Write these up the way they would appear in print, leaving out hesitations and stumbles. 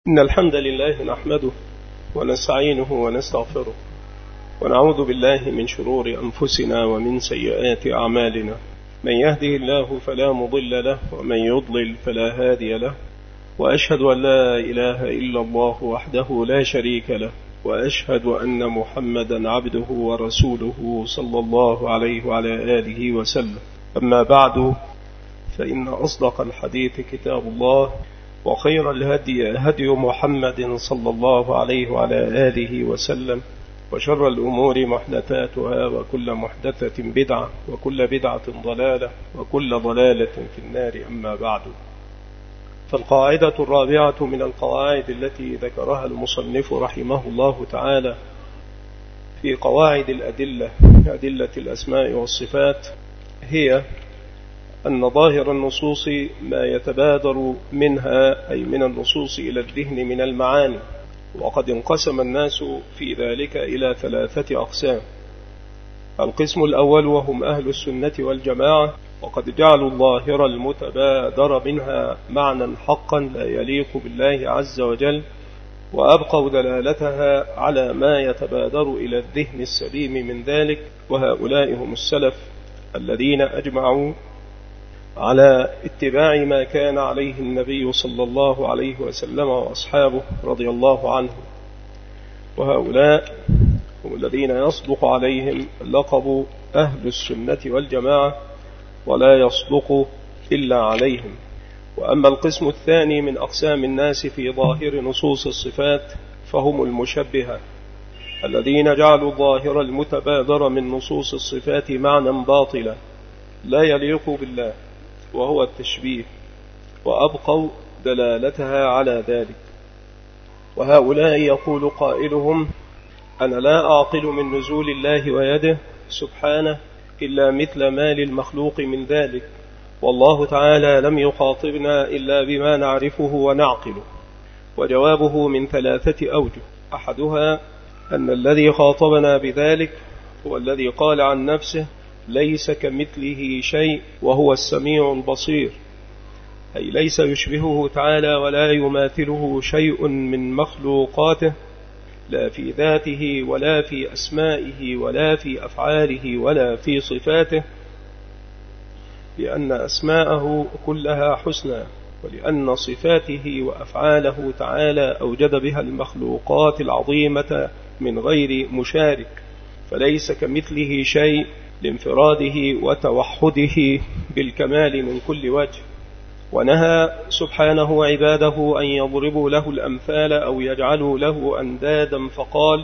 إن الحمد لله نحمده ونستعينه ونستغفره ونعوذ بالله من شرور أنفسنا ومن سيئات أعمالنا. من يهده الله فلا مضل له ومن يضلل فلا هادي له، وأشهد أن لا إله إلا الله وحده لا شريك له، وأشهد أن محمدا عبده ورسوله صلى الله عليه وعلى آله وسلم. أما بعد، فإن أصدق الحديث كتاب الله، وخير الهدي هدي محمد صلى الله عليه وعلى آله وسلم، وشر الأمور محدثاتها، وكل محدثة بدعة، وكل بدعة ضلالة، وكل ضلالة في النار. أما بعد، فالقاعدة الرابعة من القواعد التي ذكرها المصنف رحمه الله تعالى في قواعد أدلة الأسماء والصفات هي أن ظاهر النصوص ما يتبادر منها، أي من النصوص إلى الذهن من المعاني. وقد انقسم الناس في ذلك إلى 3 أقسام. القسم الأول وهم أهل السنة والجماعة، وقد جعلوا الظاهر المتبادر منها معنى حقا لا يليق بالله عز وجل، وأبقوا دلالتها على ما يتبادر إلى الذهن السليم من ذلك. وهؤلاء هم السلف الذين أجمعوا على اتباع ما كان عليه النبي صلى الله عليه وسلم وأصحابه رضي الله عنهم. وهؤلاء هم الذين يصدق عليهم لقب أهل السنة والجماعة، ولا يصدق إلا عليهم. وأما القسم الثاني من أقسام الناس في ظاهر نصوص الصفات فهم المشبهة، الذين جعلوا الظاهر المتبادر من نصوص الصفات معنى باطلا لا يليق بالله، وهو التشبيه، وأبقوا دلالتها على ذلك. وهؤلاء يقول قائلهم: أنا لا أعقل من نزول الله ويده سبحانه إلا مثل ما للمخلوق من ذلك، والله تعالى لم يخاطبنا إلا بما نعرفه ونعقله. وجوابه من 3 أوجه: أحدها أن الذي خاطبنا بذلك هو الذي قال عن نفسه: ليس كمثله شيء وهو السميع البصير، أي ليس يشبهه تعالى ولا يماثله شيء من مخلوقاته، لا في ذاته ولا في أسمائه ولا في أفعاله ولا في صفاته، لأن أسماءه كلها حسنى، ولأن صفاته وأفعاله تعالى أوجد بها المخلوقات العظيمة من غير مشارك، فليس كمثله شيء لانفراده وتوحده بالكمال من كل وجه. ونهى سبحانه عباده أن يضربوا له الأمثال أو يجعلوا له أندادا، فقال: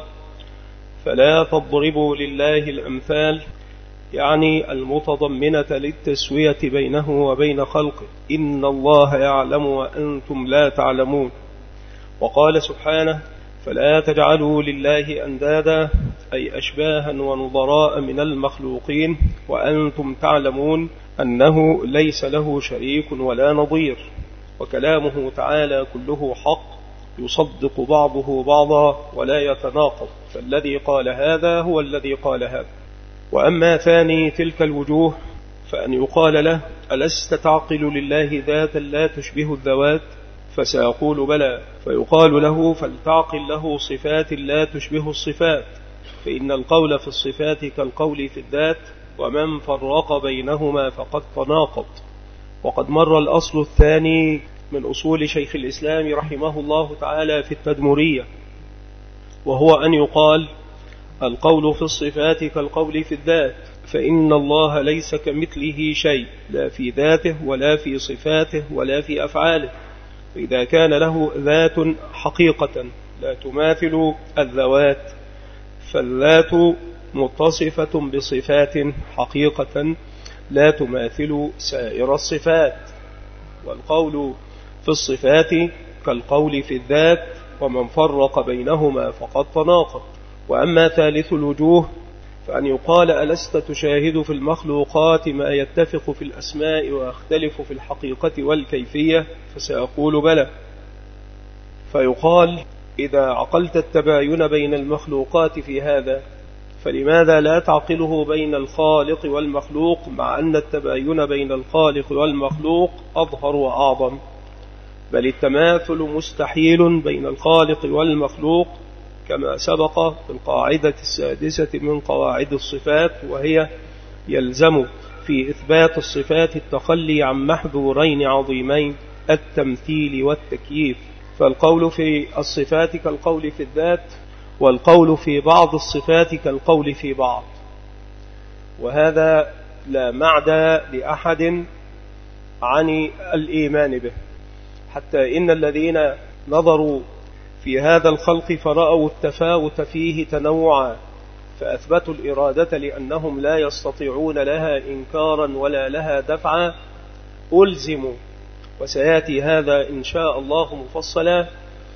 فلا تضربوا لله الأمثال، يعني المتضمنة للتسوية بينه وبين خلقه، إن الله يعلم وأنتم لا تعلمون. وقال سبحانه: فلا تجعلوا لله أندادا، أي أشباها ونظراء من المخلوقين، وأنتم تعلمون أنه ليس له شريك ولا نظير. وكلامه تعالى كله حق يصدق بعضه بعضا ولا يتناقض، فالذي قال هذا هو الذي قال هذا. وأما ثاني تلك الوجوه فأن يقال له: ألست تعقل لله ذاتا لا تشبه الذوات؟ فسيقول: بلى. فيقال له: فلتعقل له صفات لا تشبه الصفات، فإن القول في الصفات كالقول في الذات، ومن فرق بينهما فقد تناقض. وقد مر الأصل الثاني من أصول شيخ الإسلام رحمه الله تعالى في التدمرية، وهو أن يقال: القول في الصفات كالقول في الذات، فإن الله ليس كمثله شيء، لا في ذاته ولا في صفاته ولا في أفعاله. فإذا كان له ذات حقيقة لا تماثل الذوات، فالذات متصفة بصفات حقيقة لا تماثل سائر الصفات. والقول في الصفات كالقول في الذات، ومن فرق بينهما فقد تناقض. وأما ثالث الوجوه فأن يقال: ألست تشاهد في المخلوقات ما يتفق في الأسماء ويختلف في الحقيقة والكيفية؟ فسيقول: بلى. فيقال: إذا عقلت التباين بين المخلوقات في هذا، فلماذا لا تعقله بين الخالق والمخلوق، مع أن التباين بين الخالق والمخلوق أظهر وأعظم؟ بل التماثل مستحيل بين الخالق والمخلوق كما سبق في القاعدة السادسة من قواعد الصفات، وهي يلزم في إثبات الصفات التخلي عن محذورين عظيمين: التمثيل والتكييف. فالقول في الصفات كالقول في الذات، والقول في بعض الصفات كالقول في بعض، وهذا لا معدى لأحد عن الإيمان به، حتى إن الذين نظروا في هذا الخلق فرأوا التفاوت فيه تنوعا، فأثبتوا الإرادة لأنهم لا يستطيعون لها إنكارا ولا لها دفعا، ألزموا. وسيأتي هذا إن شاء الله مفصلا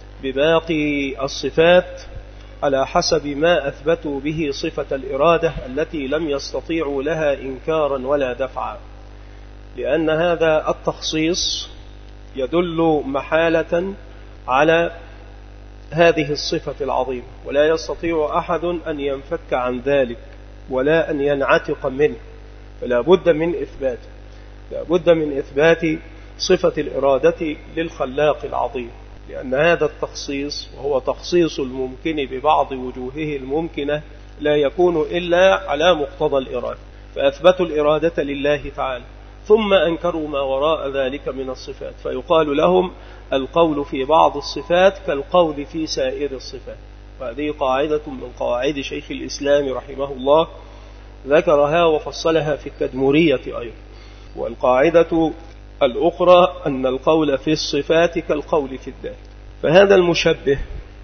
بباقي الصفات على حسب ما أثبتوا به صفة الإرادة التي لم يستطيعوا لها إنكارا ولا دفعا، لأن هذا التخصيص يدل محالة على هذه الصفة العظيمة، ولا يستطيع أحد أن ينفك عن ذلك ولا أن ينعتق منه، فلا بد من إثباته، لا بد من إثبات صفة الإرادة للخلاق العظيم، لأن هذا التخصيص وهو تخصيص الممكن ببعض وجوهه الممكنة لا يكون إلا على مقتضى الإرادة، فأثبتوا الإرادة لله تعالى ثم أنكروا ما وراء ذلك من الصفات، فيقال لهم القول في بعض الصفات كالقول في سائر الصفات. وهذه قاعدة من قواعد شيخ الإسلام رحمه الله ذكرها وفصلها في التدمرية أيضا. والقاعدة الأخرى أن القول في الصفات كالقول في الذات. فهذا المشبه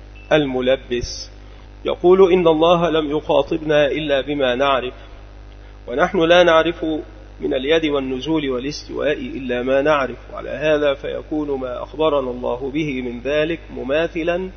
الملبس يقول إن الله لم يخاطبنا إلا بما نعرف، ونحن لا نعرف من اليد والنزول والاستواء إلا ما نعرف، وعلى هذا فيكون ما أخبرنا الله به من ذلك مماثلا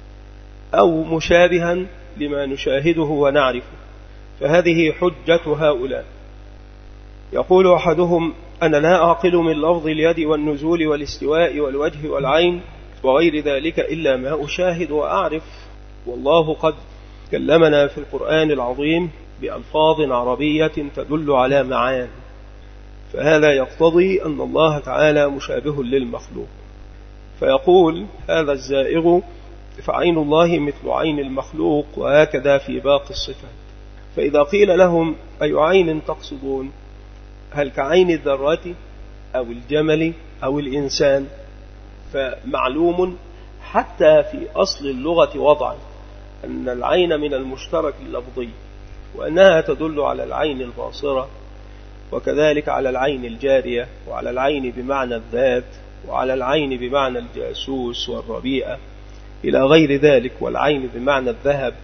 أو مشابها لما نشاهده ونعرفه، فهذه حجة هؤلاء. يقول أحدهم: أنا لا أعقل من لفظ اليد والنزول والاستواء والوجه والعين وغير ذلك إلا ما أشاهد وأعرف، والله قد كلمنا في القرآن العظيم بألفاظ عربية تدل على معاني، فهذا يقتضي أن الله تعالى مشابه للمخلوق. فيقول هذا الزائغ: فعين الله مثل عين المخلوق، وهكذا في باقي الصفات. فإذا قيل لهم: أي عين تقصدون؟ هل كعين الذرات أو الجمل أو الإنسان؟ فمعلوم حتى في أصل اللغة وضعا أن العين من المشترك اللفظي، وأنها تدل على العين الباصرة، وكذلك على العين الجارية، وعلى العين بمعنى الذات، وعلى العين بمعنى الجاسوس والربيئة إلى غير ذلك، والعين بمعنى الذهب.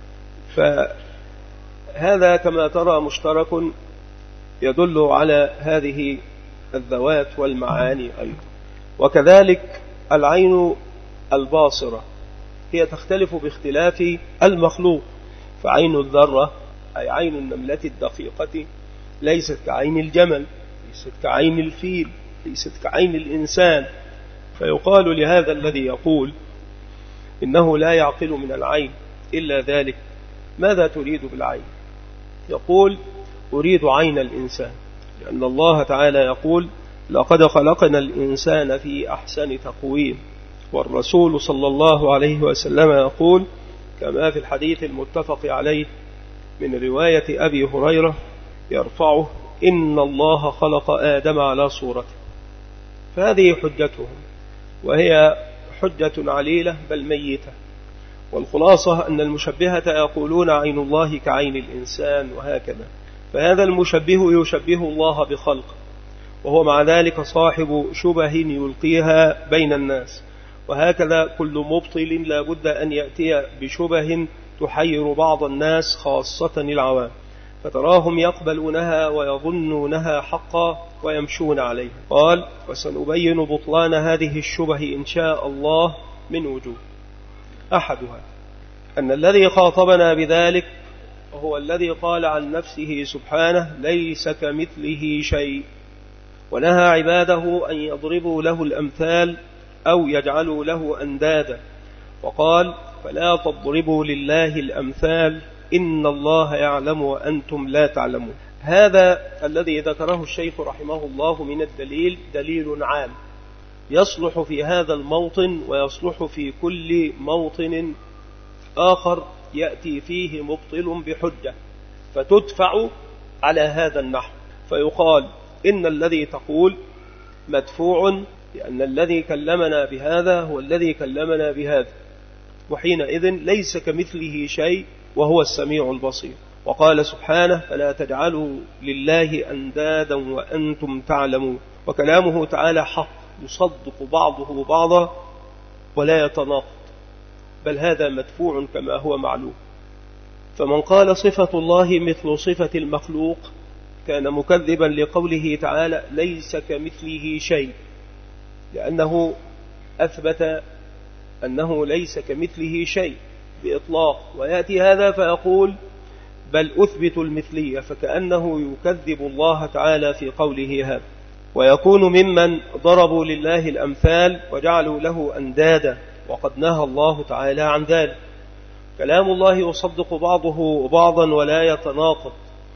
فهذا كما ترى مشترك يدل على هذه الذوات والمعاني أيضا. وكذلك العين الباصرة هي تختلف باختلاف المخلوق، فعين الذرة أي عين النملة الدقيقة ليست كعين الجمل، ليست كعين الفيل، ليست كعين الإنسان. فيقال لهذا الذي يقول إنه لا يعقل من العين إلا ذلك: ماذا تريد بالعين؟ يقول: أريد عين الإنسان، لأن الله تعالى يقول: لقد خلقنا الإنسان في أحسن تقويم. والرسول صلى الله عليه وسلم يقول كما في الحديث المتفق عليه من رواية أبي هريرة يرفعه: إن الله خلق آدم على صورته. فهذه حجتهم، وهي حجة عليلة بل ميتة. والخلاصة أن المشبهة يقولون عين الله كعين الإنسان وهكذا، فهذا المشبه يشبه الله بخلقه، وهو مع ذلك صاحب شبه يلقيها بين الناس. وهكذا كل مبطل لا بد أن يأتي بشبه تحير بعض الناس خاصة العوام، فتراهم يقبلونها ويظنونها حقا ويمشون عليه. قال: وسنبين بطلان هذه الشبه إن شاء الله من وجوه. أحدها أن الذي خاطبنا بذلك هو الذي قال عن نفسه سبحانه: ليس كمثله شيء، ونهى عباده أن يضربوا له الأمثال أو يجعلوا له أندادا، وقال: فلا تضربوا لله الأمثال إن الله يعلم وأنتم لا تعلمون. هذا الذي ذكره الشيخ رحمه الله من الدليل دليل عام، يصلح في هذا الموطن ويصلح في كل موطن آخر يأتي فيه مبطل بحجة فتدفع على هذا النحو، فيقال إن الذي تقول مدفوع لأن الذي كلمنا بهذا هو الذي كلمنا بهذا، وحينئذ ليس كمثله شيء وهو السميع البصير. وقال سبحانه فلا تجعلوا لله أندادا وأنتم تعلمون. وكلامه تعالى حق يصدق بعضه بعضا ولا يتناقض، بل هذا مدفوع كما هو معلوم. فمن قال صفة الله مثل صفة المخلوق كان مكذبا لقوله تعالى ليس كمثله شيء، لأنه أثبت أنه ليس كمثله شيء بإطلاق، ويأتي هذا فيقول بل أثبت المثلية، فكأنه يكذب الله تعالى في قوله هذا. ويكون ممن ضربوا لله الأمثال وجعلوا له أندادا، وقد نهى الله تعالى عن ذلك. كلام الله يصدق بعضه بعضا ولا يتناقض.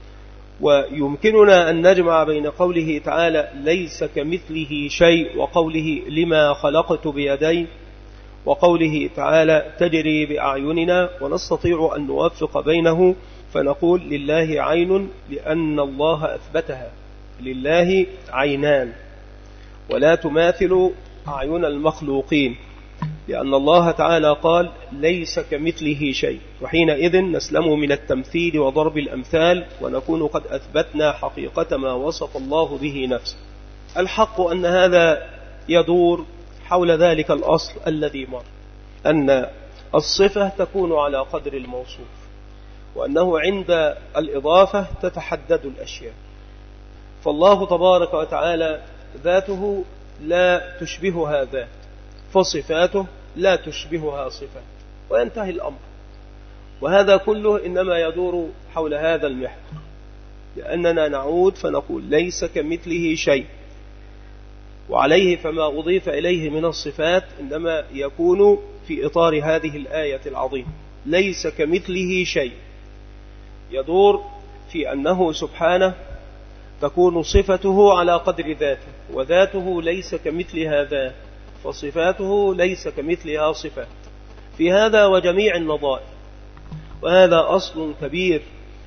ويمكننا أن نجمع بين قوله تعالى ليس كمثله شيء وقوله لما خلقت بيدي، وقوله تعالى تجري بأعيننا، ونستطيع أن نوفق بينه فنقول لله عين لأن الله أثبتها، لله عينان ولا تماثل أعين المخلوقين، لأن الله تعالى قال ليس كمثله شيء، وحينئذ نسلم من التمثيل وضرب الأمثال ونكون قد أثبتنا حقيقة ما وصف الله به نفسه. الحق أن هذا يدور حول ذلك الأصل الذي مر، أن الصفة تكون على قدر الموصوف، وأنه عند الإضافة تتحدد الأشياء. فالله تبارك وتعالى ذاته لا تشبهها ذات، فصفاته لا تشبهها صفات، وينتهي الأمر. وهذا كله إنما يدور حول هذا المحور، لأننا نعود فنقول ليس كمثله شيء، وعليه فما أضيف إليه من الصفات إنما يكون في إطار هذه الآية العظيمة. ليس كمثله شيء يدور في أنه سبحانه تكون صفته على قدر ذاته، وذاته ليس كمثلها ذات، فصفاته ليس كمثلها صفات، في هذا وجميع النظائر. وهذا أصل كبير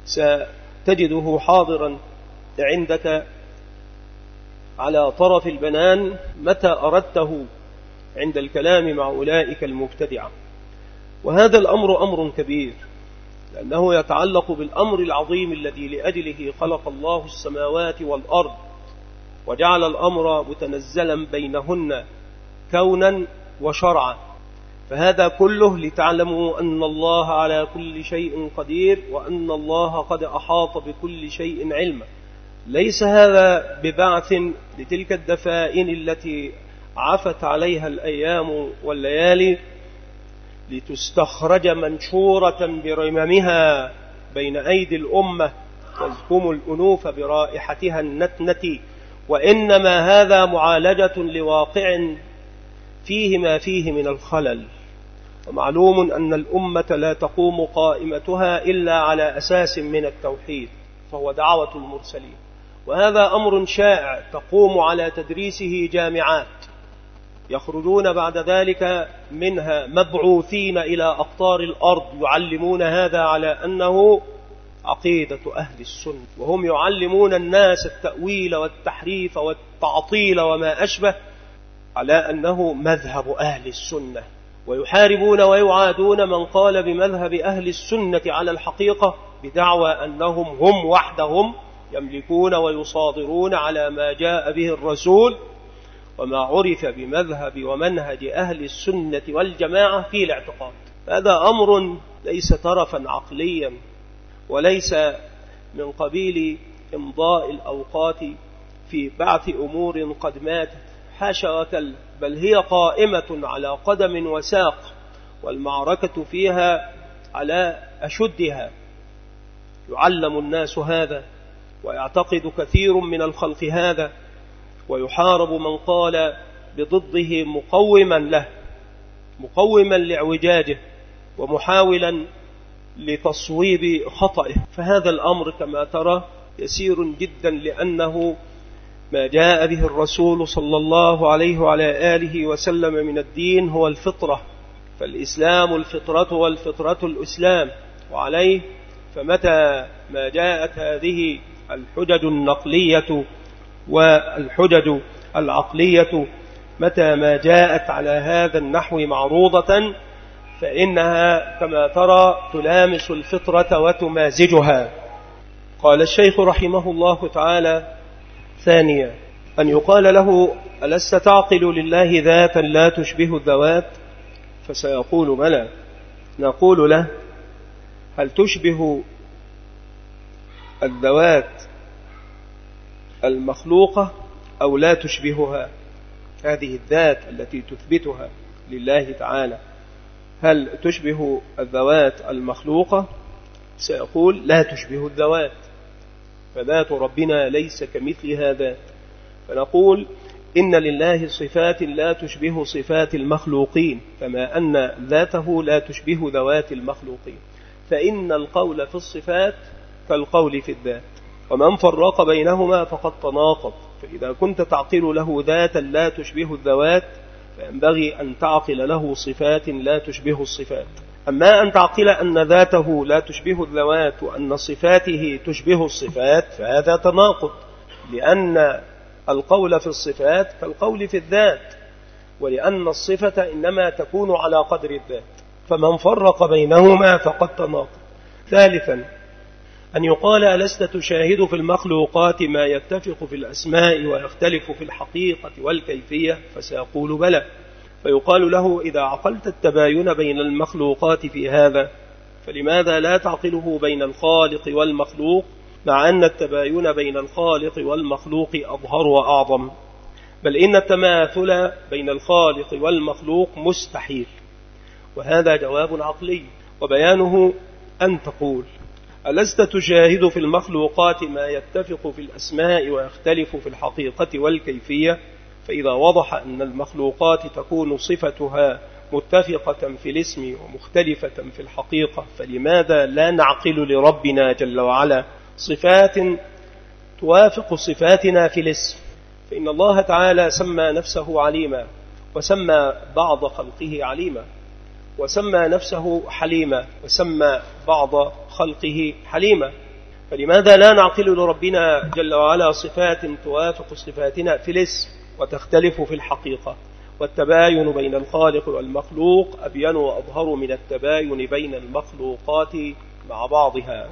ستجده حاضرا عندك على طرف البنان متى أردته عند الكلام مع أولئك المبتدعة. وهذا الأمر أمر كبير، لأنه يتعلق بالأمر العظيم الذي لأجله خلق الله السماوات والأرض وجعل الأمر متنزلا بينهن كونا وشرعا. فهذا كله لتعلموا أن الله على كل شيء قدير، وأن الله قد أحاط بكل شيء علما. ليس هذا ببعث لتلك الدفائن التي عفت عليها الأيام والليالي لتستخرج منشورة برممها بين أيدي الأمة تزكم الأنوف برائحتها النتنة، وإنما هذا معالجة لواقع فيه ما فيه من الخلل. ومعلوم أن الأمة لا تقوم قائمتها إلا على أساس من التوحيد، فهو دعوة المرسلين. وهذا أمر شائع تقوم على تدريسه جامعات، يخرجون بعد ذلك منها مبعوثين إلى أقطار الأرض يعلمون هذا على أنه عقيدة أهل السنة، وهم يعلمون الناس التأويل والتحريف والتعطيل وما أشبه على أنه مذهب أهل السنة، ويحاربون ويعادون من قال بمذهب أهل السنة على الحقيقة بدعوى أنهم هم وحدهم يملكون ويصادرون على ما جاء به الرسول وما عرف بمذهب ومنهج أهل السنة والجماعة في الاعتقاد. هذا أمر ليس طرفا عقليا، وليس من قبيل إمضاء الأوقات في بعث أمور قد ماتت، حاشا وكلا، بل هي قائمة على قدم وساق، والمعركة فيها على أشدها. يعلم الناس هذا، ويعتقد كثير من الخلق هذا، ويحارب من قال بضده مقوما له، مقوما لاعوجاجه، ومحاولا لتصويب خطئه. فهذا الأمر كما ترى يسير جدا، لأنه ما جاء به الرسول صلى الله عليه وعلى آله وسلم من الدين هو الفطرة، فالإسلام الفطرة والفطرة الإسلام، وعليه فمتى ما جاءت هذه الحجج النقلية والحجج العقلية متى ما جاءت على هذا النحو معروضة فإنها كما ترى تلامس الفطرة وتمازجها. قال الشيخ رحمه الله تعالى: ثانيا، أن يقال له: ألست تعقل لله ذاتا لا تشبه الذوات؟ فسيقول: بلى. نقول له: هل تشبه الذوات المخلوقة أو لا تشبهها؟ هذه الذات التي تثبتها لله تعالى هل تشبه الذوات المخلوقة؟ سيقول: لا تشبه الذوات، فذات ربنا ليس كمثلها ذات. فنقول: إن لله صفات لا تشبه صفات المخلوقين، كما أن ذاته لا تشبه ذوات المخلوقين، فإن القول في الصفات كالقول في الذات، ومن فرق بينهما فقد تناقض. فإذا كنت تعقل له ذاتا لا تشبه الذوات فينبغي أن تعقل له صفات لا تشبه الصفات. أما أن تعقل أن ذاته لا تشبه الذوات وأن صفاته تشبه الصفات فهذا تناقض، لأن القول في الصفات كالقول في الذات، ولأن الصفة إنما تكون على قدر الذات، فمن فرق بينهما فقد تناقض. ثالثا، أن يقال: ألست تشاهد في المخلوقات ما يتفق في الأسماء ويختلف في الحقيقة والكيفية؟ فسيقول: بلى. فيقال له: إذا عقلت التباين بين المخلوقات في هذا فلماذا لا تعقله بين الخالق والمخلوق، مع أن التباين بين الخالق والمخلوق أظهر وأعظم؟ بل إن التماثل بين الخالق والمخلوق مستحيل. وهذا جواب عقلي، وبيانه أن تقول: ألست تشاهد في المخلوقات ما يتفق في الأسماء ويختلف في الحقيقة والكيفية؟ فإذا وضح أن المخلوقات تكون صفتها متفقة في الاسم ومختلفة في الحقيقة، فلماذا لا نعقل لربنا جل وعلا صفات توافق صفاتنا في الاسم؟ فإن الله تعالى سمى نفسه عليما، وسمى بعض خلقه عليما، وسمى نفسه حليما، وسمى بعض خلقه حليما، فلماذا لا نعقل لربنا جل وعلا صفات توافق صفاتنا في الاسم وتختلف في الحقيقة؟ والتباين بين الخالق والمخلوق أبين وأظهر من التباين بين المخلوقات مع بعضها.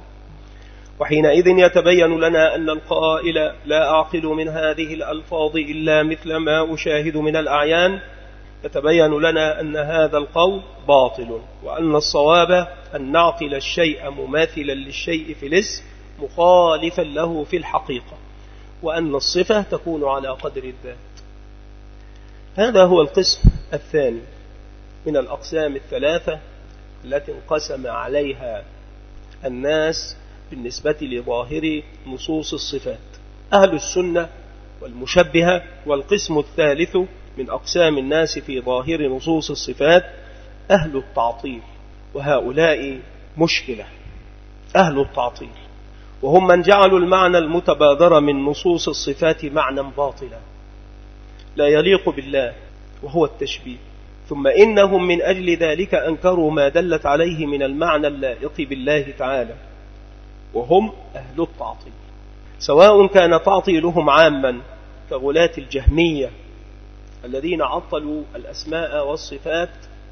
وحينئذ يتبين لنا أن القائل: لا أعقل من هذه الألفاظ إلا مثل ما أشاهد من الأعيان، يتبين لنا أن هذا القول باطل، وأن الصواب أن نعقل الشيء مماثلا للشيء في الاسم مخالفا له في الحقيقة، وأن الصفة تكون على قدر الذات. هذا هو القسم الثاني من الأقسام الثلاثة التي انقسم عليها الناس بالنسبة لظاهر نصوص الصفات: أهل السنة والمشبهة. والقسم الثالث من أقسام الناس في ظاهر نصوص الصفات أهل التعطيل، وهؤلاء مشكلة. أهل التعطيل وهم من جعلوا المعنى المتبادر من نصوص الصفات معنى باطلا لا يليق بالله، وهو التشبيه، ثم إنهم من أجل ذلك أنكروا ما دلت عليه من المعنى اللائق بالله تعالى، وهم أهل التعطيل، سواء كان تعطيلهم عاما كغلاة الجهمية الذين عطلوا الأسماء والصفات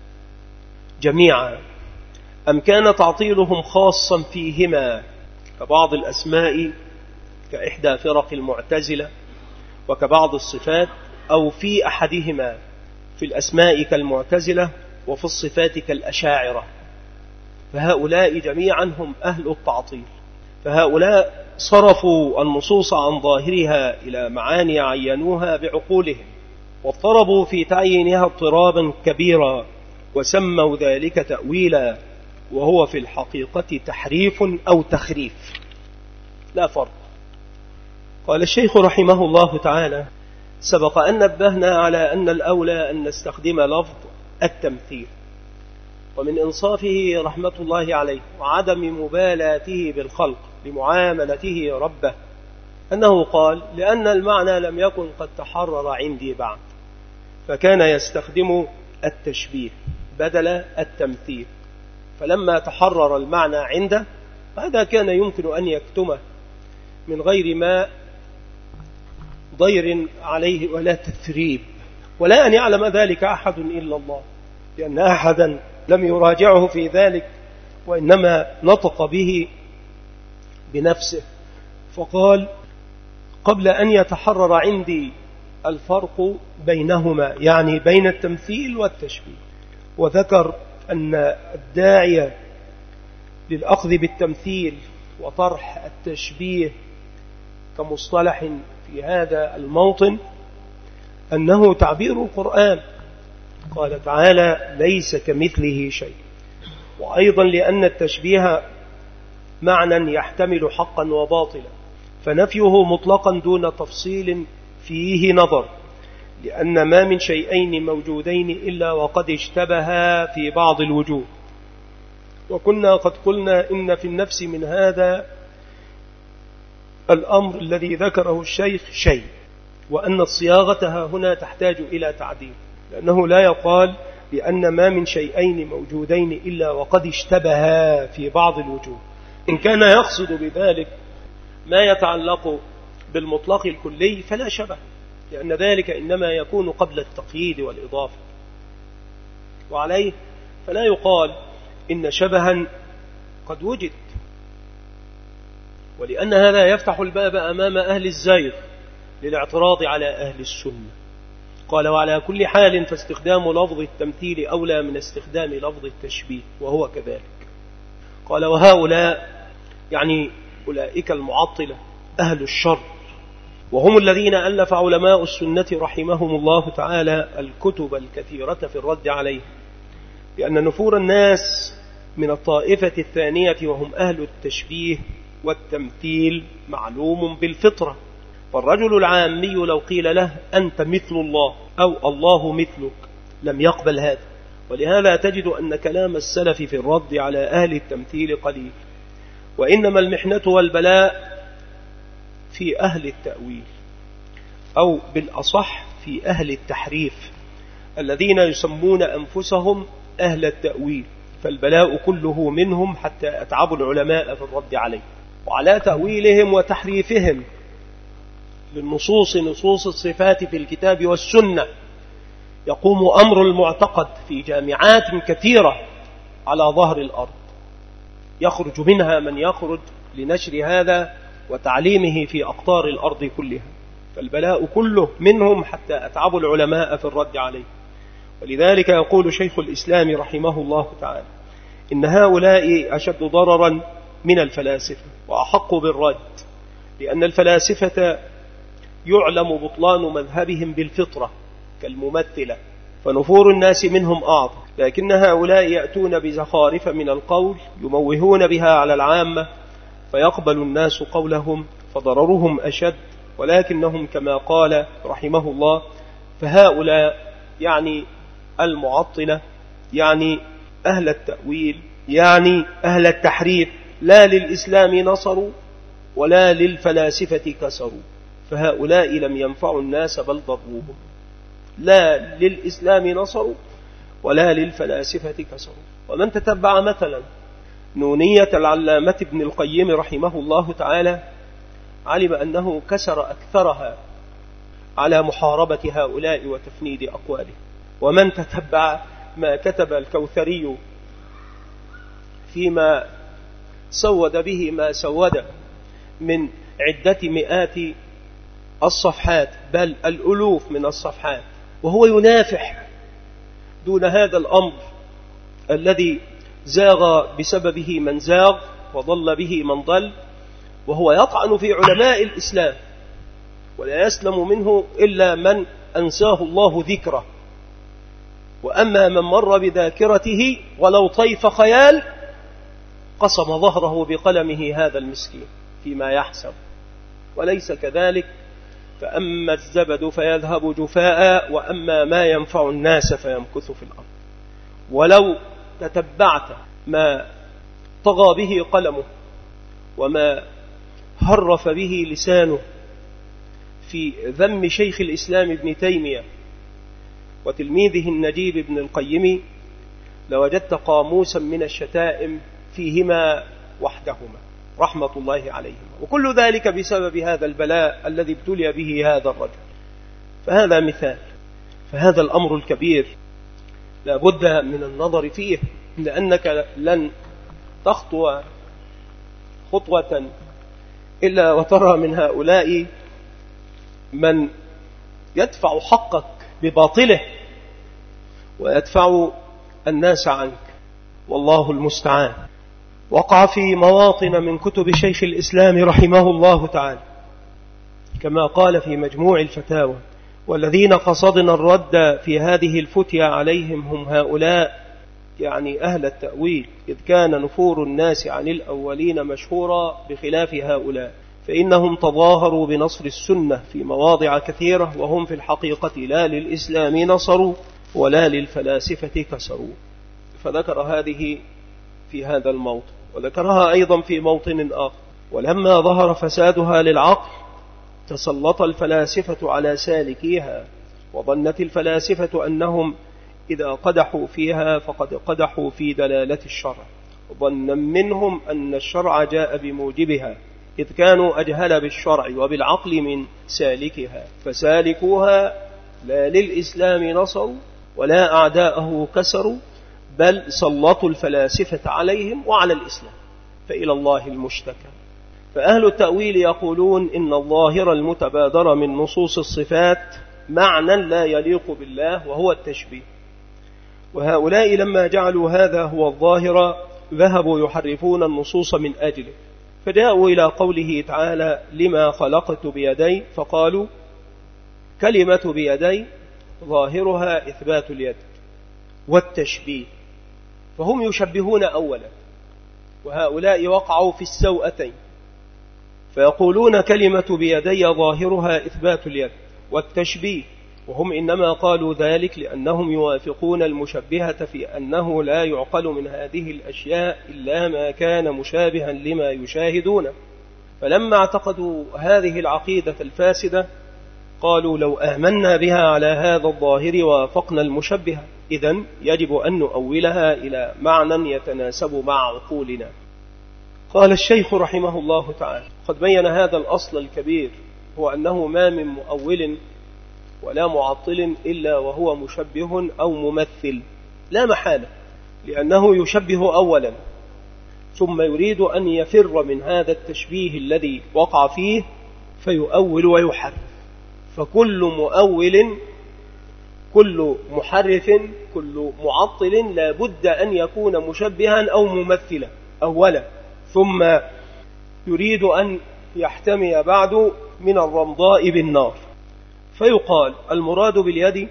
جميعا، أم كان تعطيلهم خاصا فيهما كبعض الأسماء كإحدى فرق المعتزلة، وكبعض الصفات، أو في أحدهما في الأسماء كالمعتزلة وفي الصفات كالأشاعرة. فهؤلاء جميعا هم أهل التعطيل. فهؤلاء صرفوا النصوص عن ظاهرها إلى معاني عينوها بعقولهم، واضطربوا في تعيينها اضطرابا كبيرا، وسموا ذلك تأويلا، وهو في الحقيقة تحريف أو تخريف، لا فرق. قال الشيخ رحمه الله تعالى: سبق أن نبهنا على أن الأولى أن نستخدم لفظ التمثيل، ومن إنصافه رحمة الله عليه وعدم مبالاته بالخلق لمعاملته ربه أنه قال: لأن المعنى لم يكن قد تحرر عندي بعد، فكان يستخدم التشبيه بدل التمثيل، فلما تحرر المعنى عنده هذا كان يمكن أن يكتمه من غير ما ضير عليه ولا تثريب، ولا أن يعلم ذلك أحد إلا الله، لأن أحدا لم يراجعه في ذلك، وإنما نطق به بنفسه، فقال: قبل أن يتحرر عندي الفرق بينهما، يعني بين التمثيل والتشبيه. وذكر أن الداعي للأخذ بالتمثيل وطرح التشبيه كمصطلح في هذا الموطن أنه تعبير القرآن، قال تعالى: ليس كمثله شيء. وأيضا لأن التشبيه معنى يحتمل حقا وباطلا، فنفيه مطلقا دون تفصيل فيه نظر، لأن ما من شيئين موجودين إلا وقد اشتبها في بعض الوجوه. وكنا قد قلنا إن في النفس من هذا الأمر الذي ذكره الشيخ شيء، وأن الصياغة هنا تحتاج إلى تعديل، لأنه لا يقال بأن ما من شيئين موجودين إلا وقد اشتبها في بعض الوجوه. إن كان يقصد بذلك ما يتعلق بالمطلق الكلي فلا شبه، لأن ذلك إنما يكون قبل التقييد والإضافة، وعليه فلا يقال إن شبها قد وجد، ولأن هذا يفتح الباب أمام أهل الزيغ للاعتراض على أهل السنة. قال: وعلى كل حال فاستخدام لفظ التمثيل أولى من استخدام لفظ التشبيه، وهو كذلك. قال: وهؤلاء يعني أولئك المعطلة أهل الشر، وهم الذين ألف علماء السنة رحمهم الله تعالى الكتب الكثيرة في الرد عليه، لأن نفور الناس من الطائفة الثانية وهم أهل التشبيه والتمثيل معلوم بالفطرة. فالرجل العامي لو قيل له أنت مثل الله أو الله مثلك لم يقبل هذا، ولهذا تجد أن كلام السلف في الرد على أهل التمثيل قليل، وإنما المحنة والبلاء في أهل التأويل، أو بالأصح في أهل التحريف الذين يسمون أنفسهم أهل التأويل، فالبلاء كله منهم حتى أتعبوا العلماء في الرد عليه. وعلى تأويلهم وتحريفهم للنصوص نصوص الصفات في الكتاب والسنة يقوم أمر المعتقد في جامعات كثيرة على ظهر الأرض، يخرج منها من يخرج لنشر هذا وتعليمه في أقطار الأرض كلها، فالبلاء كله منهم حتى أتعبوا العلماء في الرد عليه. ولذلك يقول شيخ الإسلام رحمه الله تعالى: إن هؤلاء أشد ضررا من الفلاسفة وأحق بالرد، لأن الفلاسفة يعلم بطلان مذهبهم بالفطرة كالممثلة، فنفور الناس منهم أعظم، لكن هؤلاء يأتون بزخارف من القول يموهون بها على العامة فيقبل الناس قولهم، فضررهم أشد. ولكنهم كما قال رحمه الله: فهؤلاء يعني المعطلة، يعني أهل التأويل، يعني أهل التحريف، لا للإسلام نصروا ولا للفلاسفة كسروا، فهؤلاء لم ينفعوا الناس بل ضروهم، لا للإسلام نصروا ولا للفلاسفة كسروا. ومن تتبع مثلا نونية العلامة ابن القيم رحمه الله تعالى علم أنه كسر أكثرها على محاربة هؤلاء وتفنيد أقواله. ومن تتبع ما كتب الكوثري فيما سود به ما سود من عدة مئات الصفحات بل الألوف من الصفحات، وهو ينافح دون هذا الأمر الذي زاغ بسببه من زاغ وضل به من ضل، وهو يطعن في علماء الإسلام ولا يسلم منه إلا من أنساه الله ذكره، وأما من مر بذاكرته ولو طيف خيال قصم ظهره بقلمه هذا المسكين فيما يحسب، وليس كذلك، فأما الزبد فيذهب جفاء وأما ما ينفع الناس فيمكث في الأرض. ولو تتبعت ما طغى به قلمه وما هرف به لسانه في ذم شيخ الإسلام ابن تيمية وتلميذه النجيب ابن القيم لوجدت قاموسا من الشتائم فيهما وحدهما رحمة الله عليهما، وكل ذلك بسبب هذا البلاء الذي ابتلي به هذا الرجل. فهذا مثال، فهذا الأمر الكبير لا بد من النظر فيه، لأنك لن تخطو خطوة إلا وترى من هؤلاء من يدفع حقك بباطله ويدفع الناس عنك، والله المستعان. وقع في مواطن من كتب شيخ الإسلام رحمه الله تعالى كما قال في مجموع الفتاوى: والذين قصدنا الرد في هذه الفتيا عليهم هم هؤلاء، يعني أهل التأويل، إذ كان نفور الناس عن الأولين مشهورا بخلاف هؤلاء، فإنهم تظاهروا بنصر السنة في مواضع كثيرة، وهم في الحقيقة لا للإسلام نصروا ولا للفلاسفة كسروا. فذكر هذه في هذا الموطن، وذكرها أيضا في موطن آخر: ولما ظهر فسادها للعقل تسلط الفلاسفة على سالكيها، وظنت الفلاسفة أنهم إذا قدحوا فيها فقد قدحوا في دلالة الشرع، ظنا منهم أن الشرع جاء بموجبها، إذ كانوا أجهل بالشرع وبالعقل من سالكها، فسالكوها لا للإسلام نصروا ولا أعداءه كسروا، بل سلطوا الفلاسفة عليهم وعلى الإسلام، فإلى الله المشتكى. فأهل التأويل يقولون إن الظاهر المتبادر من نصوص الصفات معنى لا يليق بالله وهو التشبيه، وهؤلاء لما جعلوا هذا هو الظاهر ذهبوا يحرفون النصوص من أجله، فجاءوا إلى قوله تعالى: لما خلقت بيدي، فقالوا كلمة بيدي ظاهرها إثبات اليد والتشبيه، فهم يشبهون أولا، وهؤلاء وقعوا في السوءتين، فيقولون كلمة بيدي ظاهرها إثبات اليد والتشبيه، وهم إنما قالوا ذلك لأنهم يوافقون المشبهة في أنه لا يعقل من هذه الأشياء إلا ما كان مشابها لما يشاهدون. فلما اعتقدوا هذه العقيدة الفاسدة قالوا: لو آمنا بها على هذا الظاهر وافقنا المشبهة، إذن يجب أن نؤولها إلى معنى يتناسب مع عقولنا. قال الشيخ رحمه الله تعالى: قد بين هذا الأصل الكبير، هو أنه ما من مؤول ولا معطل إلا وهو مشبه أو ممثل لا محالة، لأنه يشبه أولا ثم يريد أن يفر من هذا التشبيه الذي وقع فيه فيؤول ويحرف. فكل مؤول، كل محرف، كل معطل لا بد أن يكون مشبها أو ممثلا أولا، ثم يريد أن يحتمي بعد من الرمضاء بالنار. فيقال المراد باليد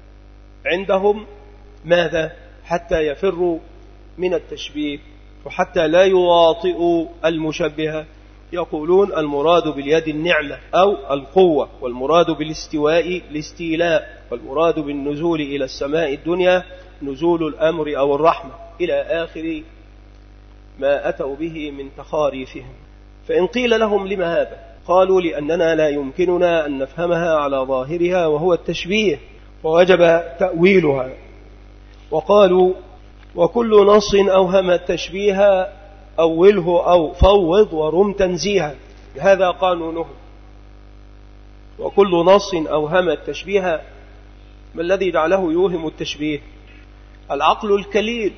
عندهم ماذا؟ حتى يفروا من التشبيه وحتى لا يواطئوا المشبهة، يقولون المراد باليد النعمة أو القوة، والمراد بالاستواء الاستيلاء، والمراد بالنزول إلى السماء الدنيا نزول الأمر أو الرحمة، إلى آخر ما أتوا به من تخاريفهم. فإن قيل لهم لما هذا؟ قالوا: لأننا لا يمكننا أن نفهمها على ظاهرها وهو التشبيه، فوجب تأويلها. وقالوا: وكل نص أوهم التشبيه أوله أو فوض ورم تنزيها، هذا قانونهم. وكل نص أوهم التشبيه، ما الذي جعله يوهم التشبيه؟ العقل الكليل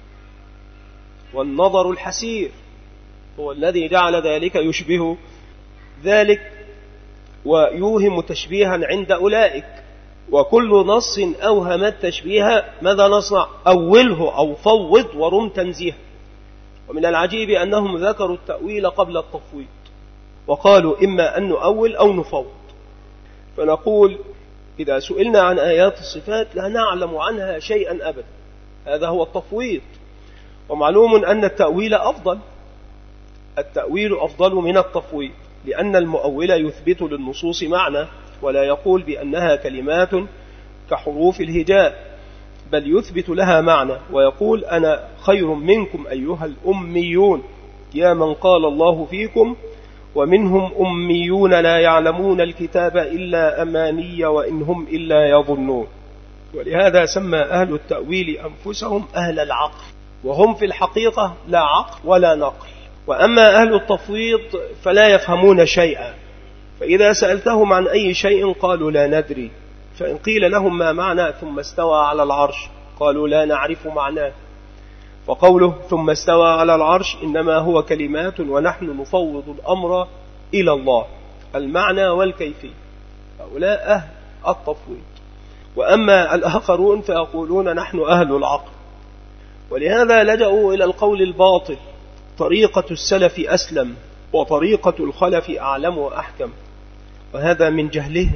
والنظر الحسير هو الذي جعل ذلك يشبه ذلك ويوهم تشبيها عند أولئك. وكل نص أوهم التشبيه ماذا نصنع؟ أوله أو فوض ورم تنزيه. ومن العجيب أنهم ذكروا التأويل قبل التفويض، وقالوا إما أن نؤول أو نفوض. فنقول إذا سئلنا عن آيات الصفات لا نعلم عنها شيئا أبدا، هذا هو التفويض. ومعلوم أن التأويل أفضل، التأويل أفضل من التفويض، لأن المؤول يثبت للنصوص معنى ولا يقول بأنها كلمات كحروف الهجاء، بل يثبت لها معنى ويقول: أنا خير منكم أيها الأميون، يا من قال الله فيكم ومنهم أميون لا يعلمون الكتاب إلا أماني وإن هم إلا يظنون. ولهذا سمى أهل التأويل أنفسهم أهل العقل، وهم في الحقيقة لا عقل ولا نقل. وأما أهل التفويض فلا يفهمون شيئا، فإذا سألتهم عن أي شيء قالوا لا ندري، فإن قيل لهم ما معنى ثم استوى على العرش قالوا لا نعرف معناه. فقوله ثم استوى على العرش إنما هو كلمات ونحن نفوض الأمر إلى الله، المعنى والكيفية. هؤلاء أهل التفويض. وأما الآخرون فيقولون نحن أهل العقل. ولهذا لجأوا إلى القول الباطل: طريقة السلف أسلم وطريقة الخلف أعلم وأحكم. وهذا من جهلهم،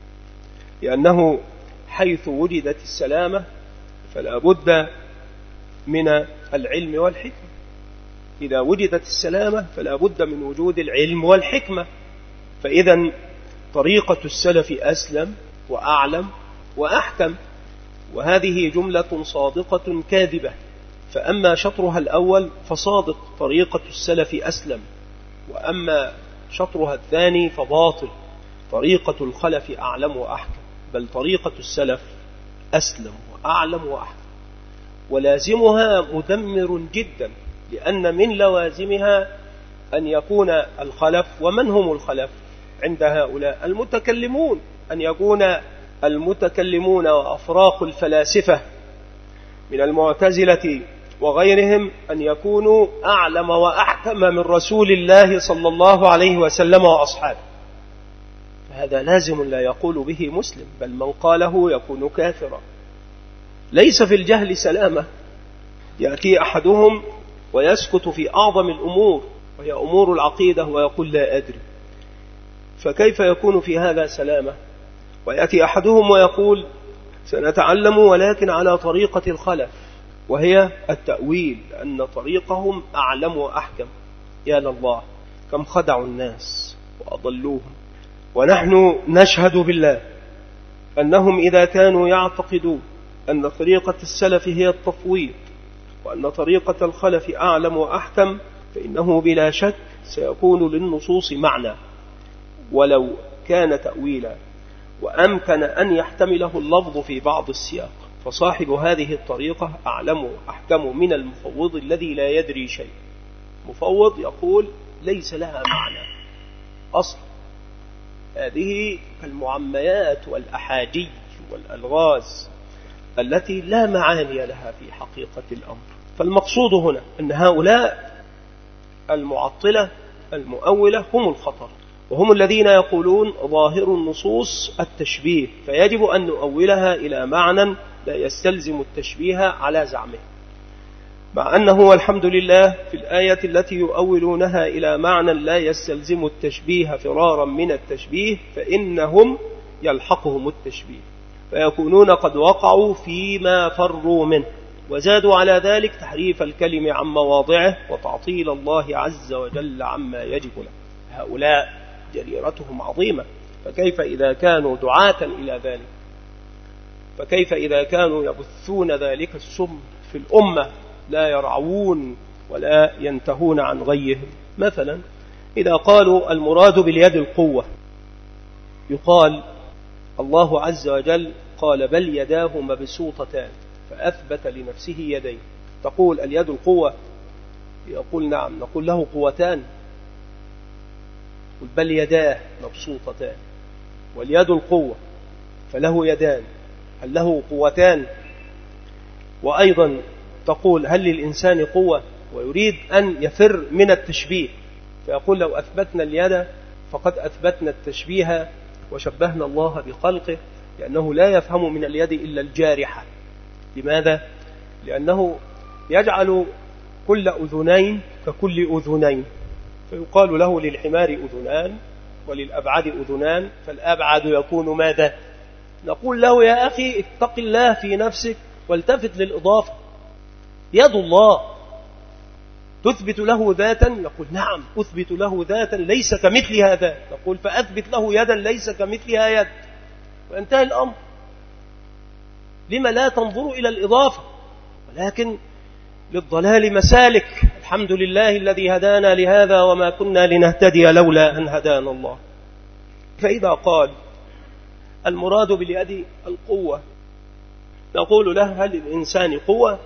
لأنه حيث وجدت السلامة فلا بد من العلم والحكمة. إذا وجدت السلامة فلا بد من وجود العلم والحكمة. فإذا طريقة السلف أسلم وأعلم وأحكم. وهذه جملة صادقة كاذبة. فأما شطرها الأول فصادق: طريقة السلف أسلم. وأما شطرها الثاني فباطل: طريقة الخلف أعلم وأحكم. بل طريقة السلف أسلم وأعلم وأحكم. ولازمها مدمر جدا، لأن من لوازمها أن يكون الخلف. ومن هم الخلف عند هؤلاء؟ المتكلمون. أن يكون المتكلمون وأفراق الفلاسفة من المعتزلة وغيرهم أن يكونوا أعلم وأحكم من رسول الله صلى الله عليه وسلم وأصحابه. هذا لازم لا يقول به مسلم، بل من قاله يكون كافرا. ليس في الجهل سلامة. يأتي أحدهم ويسكت في أعظم الأمور وهي أمور العقيدة ويقول لا أدري، فكيف يكون في هذا سلامة؟ ويأتي أحدهم ويقول سنتعلم ولكن على طريقة الخلف وهي التأويل، لأن طريقهم أعلم وأحكم. يا لله كم خدعوا الناس وأضلوهم. ونحن نشهد بالله أنهم إذا كانوا يعتقدون أن طريقة السلف هي التفويض وأن طريقة الخلف أعلم وأحكم، فإنه بلا شك سيكون للنصوص معنى ولو كان تأويلا، وأمكن أن يحتمله اللفظ في بعض السياق. فصاحب هذه الطريقة أعلم وأحكم من المفوض الذي لا يدري شيء. مفوض يقول ليس لها معنى أصلا. هذه المعميات والأحاجي والألغاز التي لا معاني لها في حقيقة الأمر. فالمقصود هنا أن هؤلاء المعطلة المؤولة هم الخطر، وهم الذين يقولون ظاهر النصوص التشبيه، فيجب أن نؤولها إلى معنى لا يستلزم التشبيه على زعمه. مع أنه والحمد لله في الآية التي يؤولونها إلى معنى لا يستلزم التشبيه فرارا من التشبيه فإنهم يلحقهم التشبيه، فيكونون قد وقعوا فيما فروا منه، وزادوا على ذلك تحريف الكلم عن مواضعه وتعطيل الله عز وجل عما يجب له. هؤلاء جريرتهم عظيمة، فكيف إذا كانوا دعاة إلى ذلك؟ فكيف إذا كانوا يبثون ذلك السم في الأمة لا يرعون ولا ينتهون عن غيهم؟ مثلا إذا قالوا المراد باليد القوة، يقال الله عز وجل قال بل يداه مبسوطتان فأثبت لنفسه يدين. تقول اليد القوة؟ يقول نعم. نقول له قوتان؟ بل يداه مبسوطتان. واليد القوة فله يدان، هل له قوتان؟ وأيضا تقول هل للإنسان قوة؟ ويريد أن يفر من التشبيه، فيقول لو أثبتنا اليد فقد أثبتنا التشبيه وشبهنا الله بخلقه، لأنه لا يفهم من اليد إلا الجارحة. لماذا؟ لأنه يجعل كل أذنين ككل أذنين، فيقال له للحمار أذنان وللأبعد أذنان، فالأبعد يكون ماذا؟ نقول له يا أخي اتق الله في نفسك والتفت للإضافة. يد الله تثبت له ذاتا؟ يقول نعم أثبت له ذاتا ليس كمثلها ذات. نقول فأثبت له يدا ليس كمثلها يد، وانتهى الأمر. لما لا تنظر إلى الإضافة؟ ولكن للضلال مسالك. الحمد لله الذي هدانا لهذا وما كنا لنهتدي لولا أن هدانا الله. فإذا قال المراد باليد القوة نقول له هل للإنسان قوة؟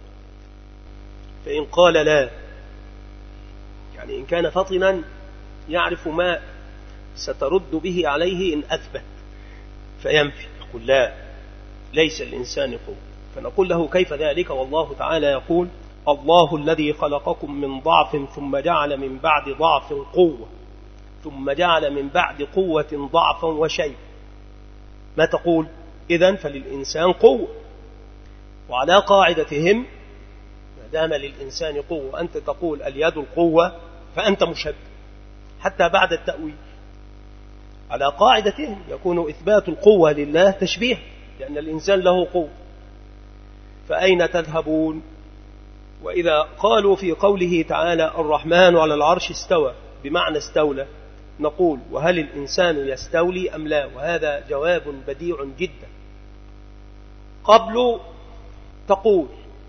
فإن قال لا، يعني إن كان فطنا يعرف ما سترد به عليه إن أثبت فينفي، يقول لا ليس الإنسان قوة. فنقول له كيف ذلك والله تعالى يقول الله الذي خلقكم من ضعف ثم جعل من بعد ضعف قوة ثم جعل من بعد قوة ضعفا وشيء. ما تقول؟ إذن فللإنسان قوة، وعلى قاعدتهم ما دام للإنسان قوة أنت تقول اليد القوة فأنت مشبه حتى بعد التأويل. على قاعدتهم يكون إثبات القوة لله تشبيه، لأن الإنسان له قوة. فأين تذهبون؟ وإذا قالوا في قوله تعالى الرحمن على العرش استوى بمعنى استولى، نقول وهل الإنسان يستولي أم لا؟ وهذا جواب بديع جدا. قبل تقول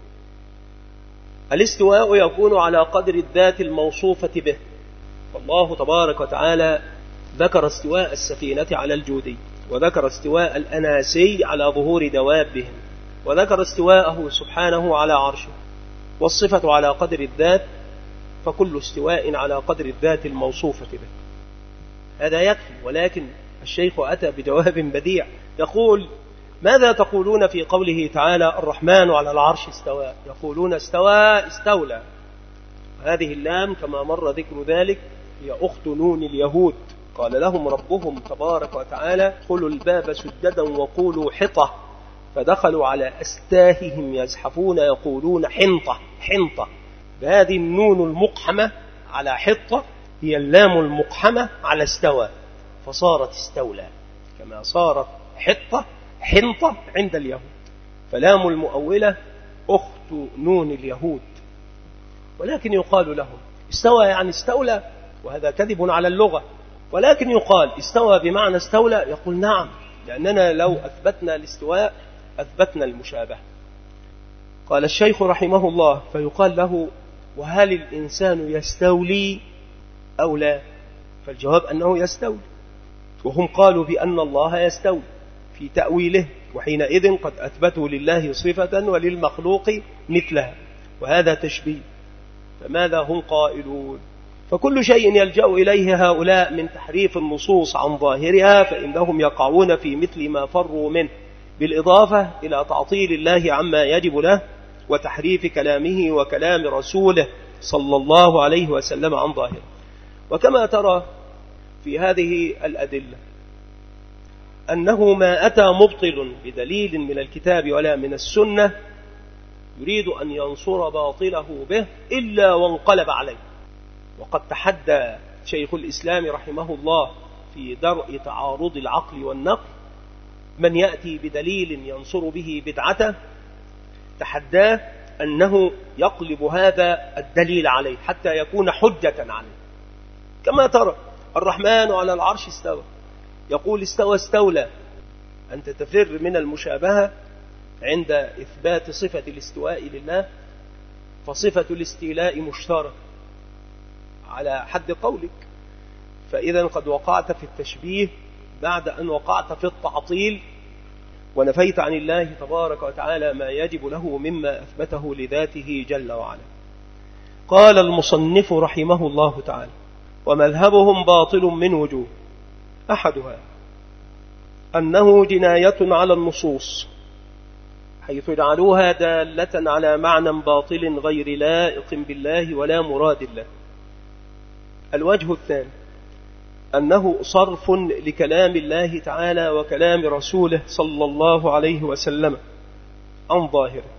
الاستواء يكون على قدر الذات الموصوفة به، والله تبارك وتعالى ذكر استواء السفينة على الجودي، وذكر استواء الأناسي على ظهور دوابهم، وذكر استواءه سبحانه على عرشه، والصفة على قدر الذات، فكل استواء على قدر الذات الموصوفة به. هذا يكفي. ولكن الشيخ أتى بجواب بديع يقول ماذا تقولون في قوله تعالى الرحمن على العرش استوى؟ يقولون استوى استولى. هذه اللام كما مر ذكر ذلك هي أخت نون اليهود، قال لهم ربهم تبارك وتعالى ادخلوا الباب سجدا وقولوا حطة، فدخلوا على أستاههم يزحفون يقولون حنطة حنطة. بهذه النون المقحمة على حطة هي اللام المقحمة على استوى، فصارت استولى كما صارت حطة حنطة عند اليهود. فلام المؤولة أخت نون اليهود. ولكن يقال لهم استوى يعني استولى، وهذا كذب على اللغة. ولكن يقال استوى بمعنى استولى، يقول نعم، لأننا لو أثبتنا الاستواء أثبتنا المشابهة. قال الشيخ رحمه الله فيقال له وهل الإنسان يستولي أو لا؟ فالجواب أنه يستولي، وهم قالوا بأن الله يستولي في تأويله، وحينئذ قد أثبتوا لله صفة وللمخلوق مثلها، وهذا تشبيه. فماذا هم قائلون؟ فكل شيء يلجأ إليه هؤلاء من تحريف النصوص عن ظاهرها فإنهم يقعون في مثل ما فروا منه، بالإضافة إلى تعطيل الله عما يجب له وتحريف كلامه وكلام رسوله صلى الله عليه وسلم عن ظاهره. وكما ترى في هذه الأدلة أنه ما أتى مبطل بدليل من الكتاب ولا من السنة يريد أن ينصر باطله به إلا وانقلب عليه. وقد تحدى شيخ الإسلام رحمه الله في درء تعارض العقل والنقل من يأتي بدليل ينصر به بدعته، تحداه أنه يقلب هذا الدليل عليه حتى يكون حجة عليه. كما ترى الرحمن على العرش استوى، يقول استوى استولى. أنت تفر من المشابهة عند إثبات صفة الاستواء لله، فصفة الاستيلاء مشتركة على حد قولك، فإذا قد وقعت في التشبيه بعد أن وقعت في التعطيل ونفيت عن الله تبارك وتعالى ما يجب له مما أثبته لذاته جل وعلا. قال المصنف رحمه الله تعالى ومذهبهم باطل من وجوه، أحدها أنه جناية على النصوص حيث جعلوها دالة على معنى باطل غير لائق بالله ولا مراد الله. الوجه الثاني أنه صرف لكلام الله تعالى وكلام رسوله صلى الله عليه وسلم عن ظاهره،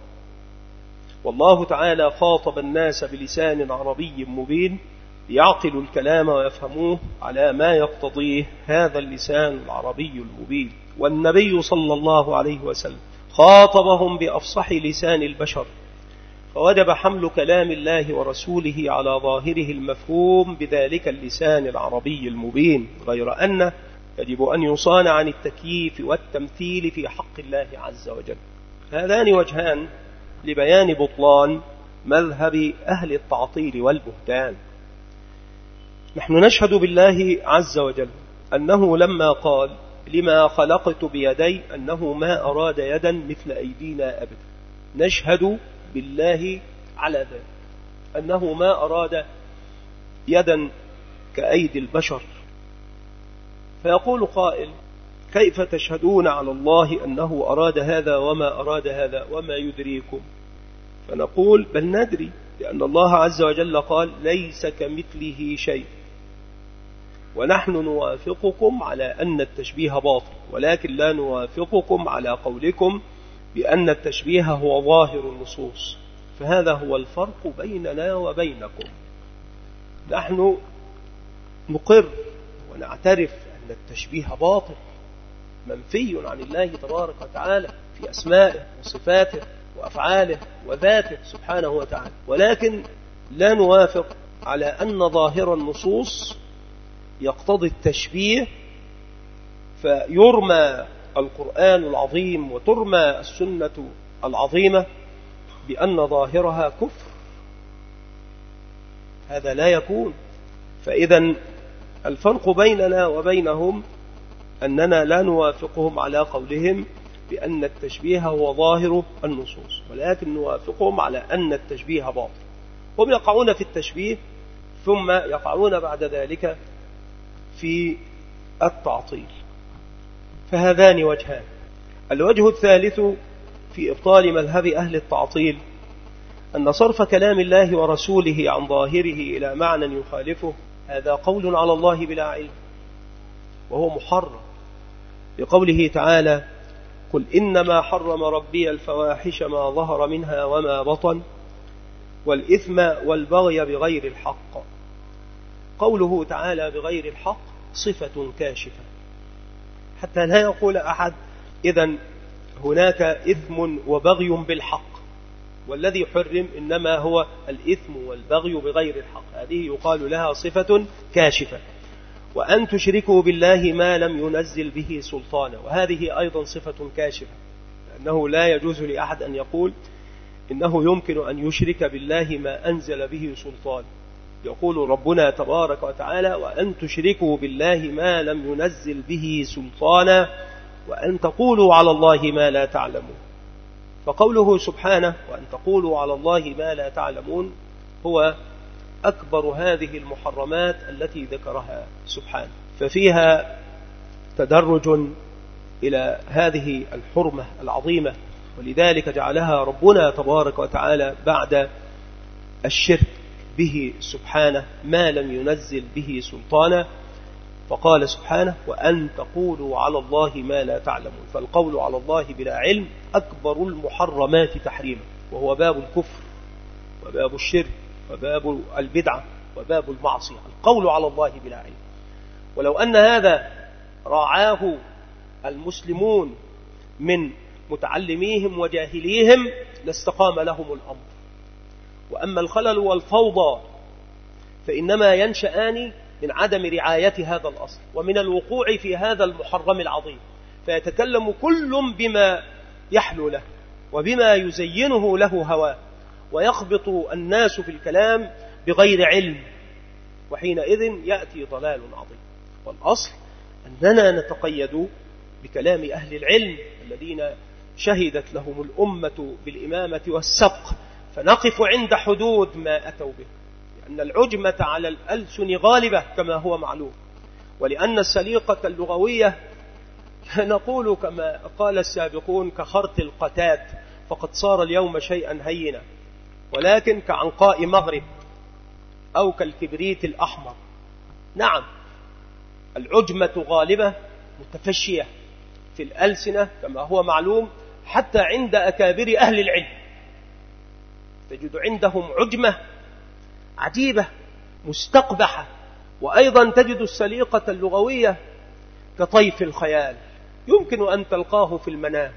والله تعالى خاطب الناس بلسان عربي مبين ليعقلوا الكلام ويفهموه على ما يقتضيه هذا اللسان العربي المبين، والنبي صلى الله عليه وسلم خاطبهم بأفصح لسان البشر، فوجب حمل كلام الله ورسوله على ظاهره المفهوم بذلك اللسان العربي المبين، غير أنه يجب أن يصان عن التكييف والتمثيل في حق الله عز وجل. هذان وجهان لبيان بطلان مذهب أهل التعطيل والبهتان. نحن نشهد بالله عز وجل أنه لما قال لما خلقت بيدي أنه ما أراد يدا مثل أيدينا أبدا. نشهد بالله على ذلك أنه ما أراد يدا كأيدي البشر. فيقول قائل: كيف تشهدون على الله أنه أراد هذا وما أراد هذا وما يدريكم؟ فنقول: بل ندري، لأن الله عز وجل قال: ليس كمثله شيء. ونحن نوافقكم على أن التشبيه باطل، ولكن لا نوافقكم على قولكم بأن التشبيه هو ظاهر النصوص. فهذا هو الفرق بيننا وبينكم. نحن نقر ونعترف أن التشبيه باطل منفي عن الله تبارك وتعالى في أسمائه وصفاته وأفعاله وذاته سبحانه وتعالى، ولكن لا نوافق على أن ظاهر النصوص يقتضي التشبيه، فيرمى القرآن العظيم وترمى السنة العظيمة بأن ظاهرها كفر. هذا لا يكون. فإذا الفرق بيننا وبينهم أننا لا نوافقهم على قولهم بأن التشبيه هو ظاهر النصوص، ولكن نوافقهم على أن التشبيه باطل. هم يقعون في التشبيه ثم يقعون بعد ذلك في التعطيل. فهذان وجهان. الوجه الثالث في إبطال مذهب أهل التعطيل أن صرف كلام الله ورسوله عن ظاهره إلى معنى يخالفه هذا قول على الله بلا علم، وهو محرم، لقوله تعالى: قل إنما حرم ربي الفواحش ما ظهر منها وما بطن والإثم والبغي بغير الحق. قوله تعالى بغير الحق صفة كاشفة، حتى لا يقول أحد إذن هناك إثم وبغي بالحق، والذي حرم إنما هو الإثم والبغي بغير الحق. هذه يقال لها صفة كاشفة. وأن تشركوا بالله ما لم ينزل به سلطانا، وهذه أيضا صفة كاشفة، لأنه لا يجوز لأحد أن يقول إنه يمكن أن يشرك بالله ما أنزل به سلطان. يقول ربنا تبارك وتعالى: وأن تشركوا بالله ما لم ينزل به سلطانا وأن تقولوا على الله ما لا تعلمون. فقوله سبحانه وأن تقولوا على الله ما لا تعلمون هو أكبر هذه المحرمات التي ذكرها سبحانه، ففيها تدرج إلى هذه الحرمة العظيمة، ولذلك جعلها ربنا تبارك وتعالى بعد الشرك به سبحانه ما لم ينزل به سلطانا، فقال سبحانه: وأن تقولوا على الله ما لا تعلمون. فالقول على الله بلا علم أكبر المحرمات تحريما، وهو باب الكفر وباب الشرك وباب البدعة وباب المعصية، القول على الله بلا علم. ولو أن هذا راعاه المسلمون من متعلميهم وجاهليهم لاستقام لهم الأمر. وأما الخلل والفوضى فإنما ينشأان من عدم رعاية هذا الأصل ومن الوقوع في هذا المحرم العظيم، فيتكلم كل بما يحلو له وبما يزينه له هواه، ويخبط الناس في الكلام بغير علم، وحينئذ يأتي ضلال عظيم. والأصل أننا نتقيد بكلام أهل العلم الذين شهدت لهم الأمة بالإمامة والسبق، فنقف عند حدود ما أتوا به، لأن العجمة على الألسن غالبة كما هو معلوم، ولأن السليقة اللغوية نقول كما قال السابقون كخرط القتات، فقد صار اليوم شيئا هينا، ولكن كعنقاء مغرب أو كالكبريت الأحمر. نعم، العجمة غالبة متفشية في الألسنة كما هو معلوم، حتى عند أكابر أهل العلم تجد عندهم عجمة عجيبة مستقبحة. وأيضا تجد السليقة اللغوية كطيف الخيال، يمكن أن تلقاه في المنام،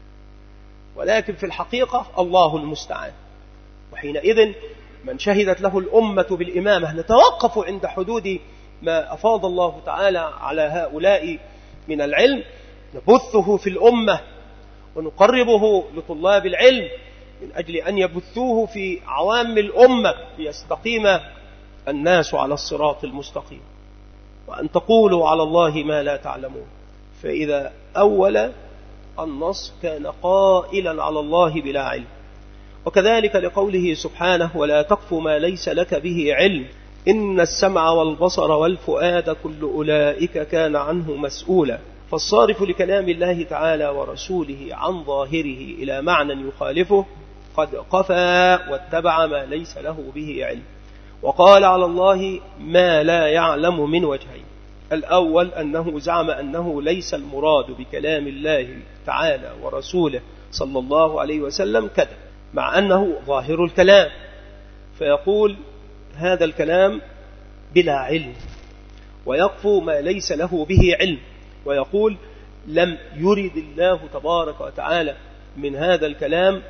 ولكن في الحقيقة الله المستعان. وحينئذ من شهدت له الأمة بالإمامة نتوقف عند حدود ما أفاض الله تعالى على هؤلاء من العلم، نبثه في الأمة ونقربه لطلاب العلم، من أجل أن يبثوه في عوام الأمة ليستقيم الناس على الصراط المستقيم، وأن تقولوا على الله ما لا تعلمون. فإذا أول النص كان قائلا على الله بلا علم. وكذلك لقوله سبحانه: ولا تقف ما ليس لك به علم إن السمع والبصر والفؤاد كل أولئك كان عنه مسؤولا. فالصارف لكلام الله تعالى ورسوله عن ظاهره إلى معنى يخالفه قد قفى واتبع ما ليس له به علم، وقال على الله ما لا يعلم من وجهين. الأول أنه زعم أنه ليس المراد بكلام الله تعالى ورسوله صلى الله عليه وسلم كذا، مع أنه ظاهر الكلام، فيقول هذا الكلام بلا علم، ويقفو ما ليس له به علم، ويقول لم يرد الله تبارك وتعالى من هذا الكلام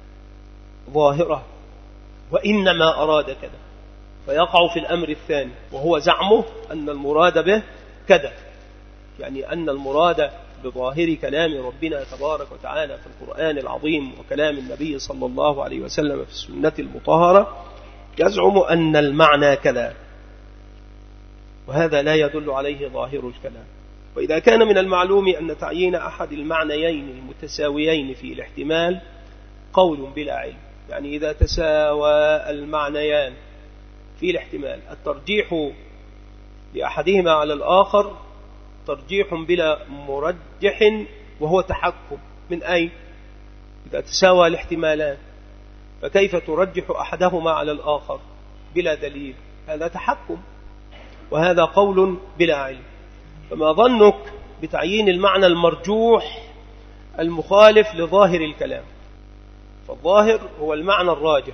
ظاهره، وإنما أراد كذا، فيقع في الأمر الثاني وهو زعمه أن المراد به كذا، يعني أن المراد بظاهر كلام ربنا تبارك وتعالى في القرآن العظيم وكلام النبي صلى الله عليه وسلم في السنة المطهرة يزعم أن المعنى كذا، وهذا لا يدل عليه ظاهر الكلام. وإذا كان من المعلوم أن تعيين أحد المعنيين المتساويين في الاحتمال قول بلا علم، يعني إذا تساوى المعنيان في الاحتمال الترجيح لأحدهما على الآخر ترجيح بلا مرجح، وهو تحكم من أي؟ إذا تساوى الاحتمالان فكيف ترجح أحدهما على الآخر بلا دليل؟ هذا تحكم، وهذا قول بلا علم. فما ظنك بتعيين المعنى المرجوح المخالف لظاهر الكلام؟ فالظاهر هو المعنى الراجح،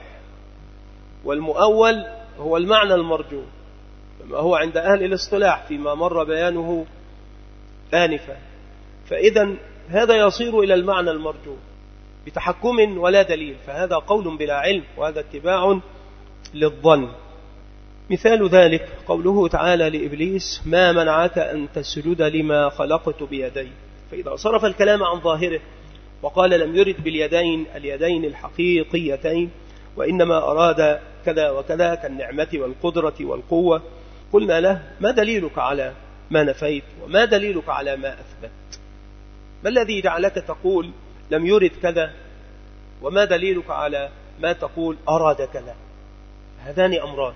والمؤول هو المعنى المرجوح، كما هو عند أهل الاصطلاح فيما مر بيانه آنفا. فإذا هذا يصير إلى المعنى المرجوح بتحكم ولا دليل، فهذا قول بلا علم، وهذا اتباع للظن. مثال ذلك قوله تعالى لإبليس: ما منعك أن تسجد لما خلقت بيدي. فإذا صرف الكلام عن ظاهره وقال لم يرد باليدين اليدين الحقيقيتين، وإنما أراد كذا وكذا كالنعمة والقدرة والقوة، قلنا له: ما دليلك على ما نفيت؟ وما دليلك على ما أثبت؟ ما الذي جعلك تقول لم يرد كذا؟ وما دليلك على ما تقول أراد كذا؟ هذان أمران،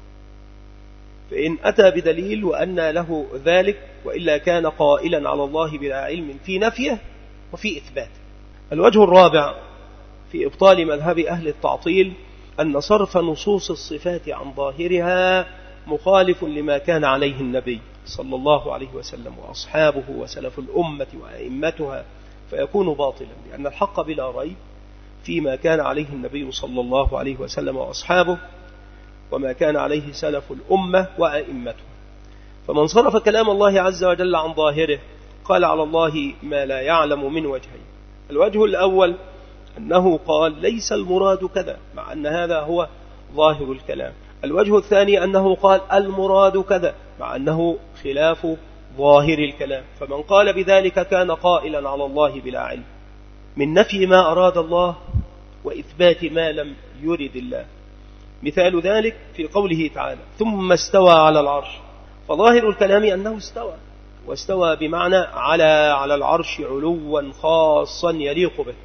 فإن أتى بدليل وأن له ذلك، وإلا كان قائلا على الله بلا علم في نفيه وفي إثبات. الوجه الرابع في إبطال مذهب أهل التعطيل أن صرف نصوص الصفات عن ظاهرها مخالف لما كان عليه النبي صلى الله عليه وسلم وأصحابه وسلف الأمة وأئمتها، فيكون باطلا، لأن الحق بلا ريب فيما كان عليه النبي صلى الله عليه وسلم وأصحابه وما كان عليه سلف الأمة وأئمتها. فمن صرف كلام الله عز وجل عن ظاهره قال على الله ما لا يعلم من وجهين. الوجه الأول أنه قال ليس المراد كذا، مع أن هذا هو ظاهر الكلام. الوجه الثاني أنه قال المراد كذا، مع أنه خلاف ظاهر الكلام. فمن قال بذلك كان قائلا على الله بلا علم، من نفي ما أراد الله وإثبات ما لم يرد الله. مثال ذلك في قوله تعالى: ثم استوى على العرش. فظاهر الكلام أنه استوى، واستوى بمعنى على العرش علوا خاصا يليق به،